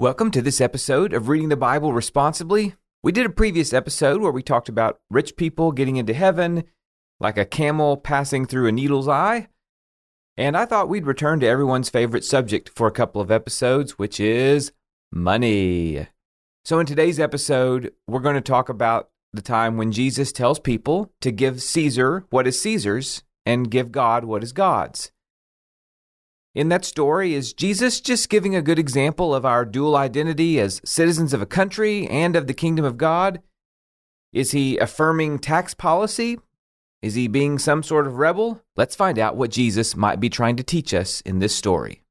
Welcome to this episode of Reading the Bible Responsibly. We did a previous episode where we talked about rich people getting into heaven like a camel passing through a needle's eye. And I thought we'd return to everyone's favorite subject for a couple of episodes, which is money. So in today's episode, we're going to talk about the time when Jesus tells people to give Caesar what is Caesar's and give God what is God's. In that story, is Jesus just giving a good example of our dual identity as citizens of a country and of the kingdom of God? Is he affirming tax policy? Is he being some sort of rebel? Let's find out what Jesus might be trying to teach us in this story.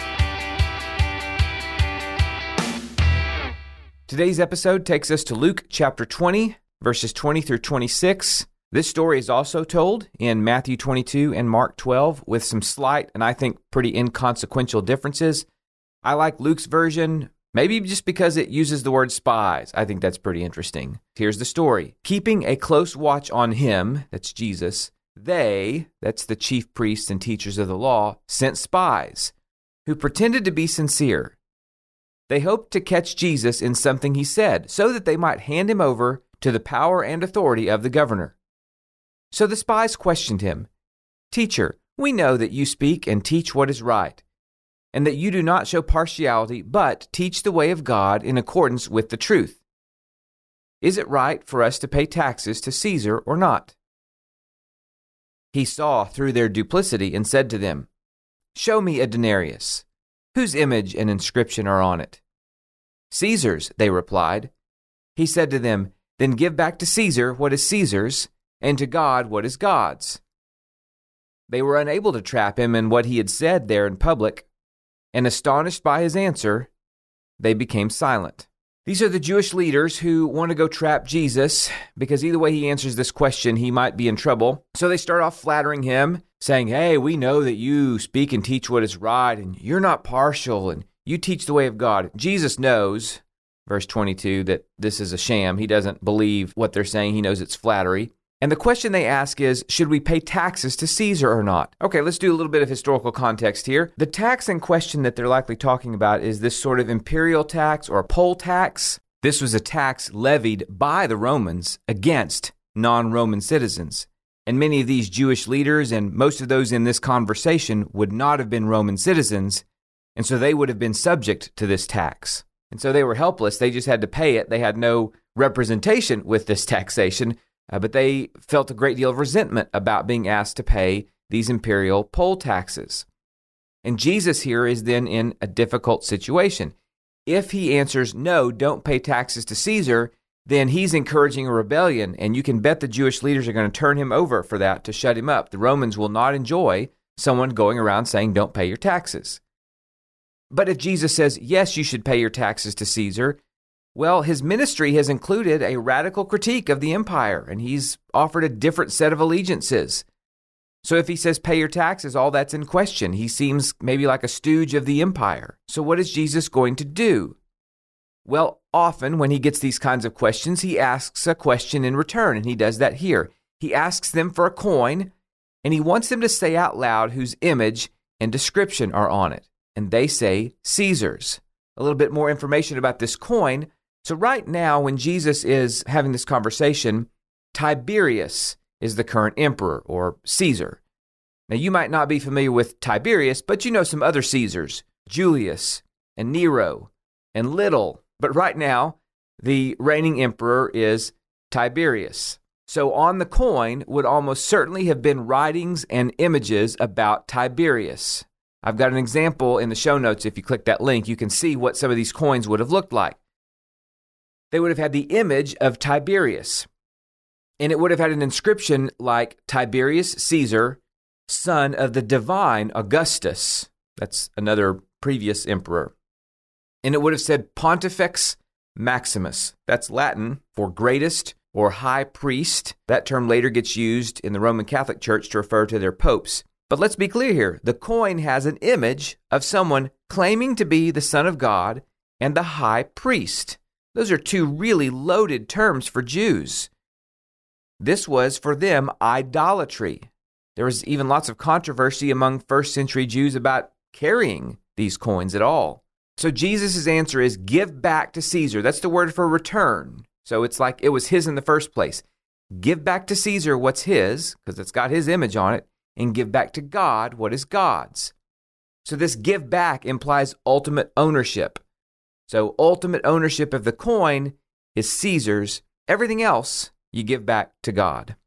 Today's episode takes us to Luke chapter 20, verses 20 through 26. This story is also told in Matthew 22 and Mark 12 with some slight and I think pretty inconsequential differences. I like Luke's version, maybe just because it uses the word spies. I think that's pretty interesting. Here's the story. Keeping a close watch on him, that's Jesus, they, that's the chief priests and teachers of the law, sent spies who pretended to be sincere. They hoped to catch Jesus in something he said so that they might hand him over to the power and authority of the governor. So the spies questioned him, "Teacher, we know that you speak and teach what is right, and that you do not show partiality, but teach the way of God in accordance with the truth. Is it right for us to pay taxes to Caesar or not?" He saw through their duplicity and said to them, "Show me a denarius. Whose image and inscription are on it?" "Caesar's," they replied. He said to them, "Then give back to Caesar what is Caesar's, and to God what is God's." They were unable to trap him in what he had said there in public, and astonished by his answer, they became silent. These are the Jewish leaders who want to go trap Jesus, because either way he answers this question, he might be in trouble. So they start off flattering him, saying, "Hey, we know that you speak and teach what is right, and you're not partial, and you teach the way of God." Jesus knows, verse 22, that this is a sham. He doesn't believe what they're saying. He knows it's flattery. And the question they ask is, should we pay taxes to Caesar or not? Okay, let's do a little bit of historical context here. The tax in question that they're likely talking about is this sort of imperial tax or poll tax. This was a tax levied by the Romans against non-Roman citizens. And many of these Jewish leaders and most of those in this conversation would not have been Roman citizens, and so they would have been subject to this tax. And so they were helpless. They just had to pay it. They had no representation with this taxation. But they felt a great deal of resentment about being asked to pay these imperial poll taxes. And Jesus here is then in a difficult situation. If he answers, "No, don't pay taxes to Caesar," then he's encouraging a rebellion, and you can bet the Jewish leaders are going to turn him over for that to shut him up. The Romans will not enjoy someone going around saying, "Don't pay your taxes." But if Jesus says, "Yes, you should pay your taxes to Caesar," well, his ministry has included a radical critique of the empire, and he's offered a different set of allegiances. So if he says pay your taxes, all that's in question. He seems maybe like a stooge of the empire. So what is Jesus going to do? Well, often when he gets these kinds of questions, he asks a question in return, and he does that here. He asks them for a coin, and he wants them to say out loud whose image and description are on it. And they say Caesar's. A little bit more information about this coin. So right now, when Jesus is having this conversation, Tiberius is the current emperor, or Caesar. Now, you might not be familiar with Tiberius, but you know some other Caesars, Julius and Nero and Little. But right now, the reigning emperor is Tiberius. So on the coin would almost certainly have been writings and images about Tiberius. I've got an example in the show notes. If you click that link, you can see what some of these coins would have looked like. They would have had the image of Tiberius, and it would have had an inscription like Tiberius Caesar, son of the divine Augustus. That's another previous emperor. And it would have said Pontifex Maximus. That's Latin for greatest or high priest. That term later gets used in the Roman Catholic Church to refer to their popes. But let's be clear here. The coin has an image of someone claiming to be the Son of God and the high priest. Those are two really loaded terms for Jews. This was for them idolatry. There was even lots of controversy among first century Jews about carrying these coins at all. So Jesus' answer is give back to Caesar. That's the word for return. So it's like it was his in the first place. Give back to Caesar what's his, because it's got his image on it, and give back to God what is God's. So this give back implies ultimate ownership. So ultimate ownership of the coin is Caesar's. Everything else you give back to God.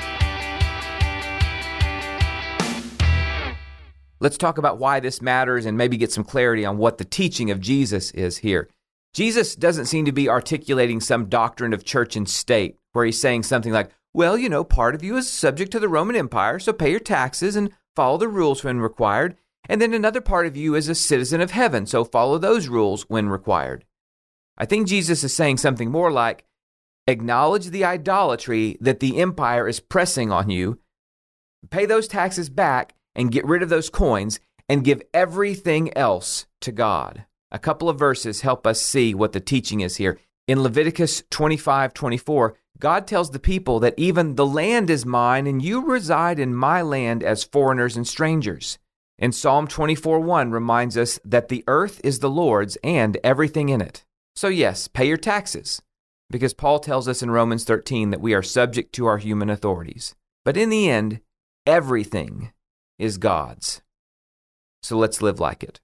Let's talk about why this matters and maybe get some clarity on what the teaching of Jesus is here. Jesus doesn't seem to be articulating some doctrine of church and state where he's saying something like, well, part of you is subject to the Roman Empire, so pay your taxes and follow the rules when required. And then another part of you is a citizen of heaven, so follow those rules when required. I think Jesus is saying something more like, acknowledge the idolatry that the empire is pressing on you, pay those taxes back, and get rid of those coins, and give everything else to God. A couple of verses help us see what the teaching is here. In Leviticus 25:24, God tells the people that even the land is mine, and you reside in my land as foreigners and strangers. And Psalm 24:1 reminds us that the earth is the Lord's and everything in it. So yes, pay your taxes, because Paul tells us in Romans 13 that we are subject to our human authorities. But in the end, everything is God's. So let's live like it.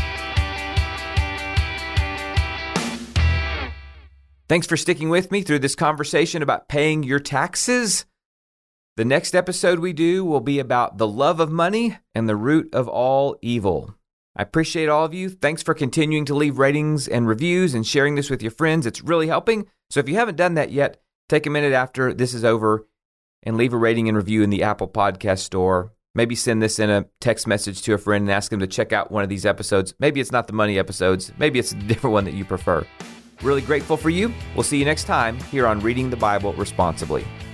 Thanks for sticking with me through this conversation about paying your taxes. The next episode we do will be about the love of money and the root of all evil. I appreciate all of you. Thanks for continuing to leave ratings and reviews and sharing this with your friends. It's really helping. So if you haven't done that yet, take a minute after this is over and leave a rating and review in the Apple Podcast Store. Maybe send this in a text message to a friend and ask them to check out one of these episodes. Maybe it's not the money episodes. Maybe it's a different one that you prefer. Really grateful for you. We'll see you next time here on Reading the Bible Responsibly.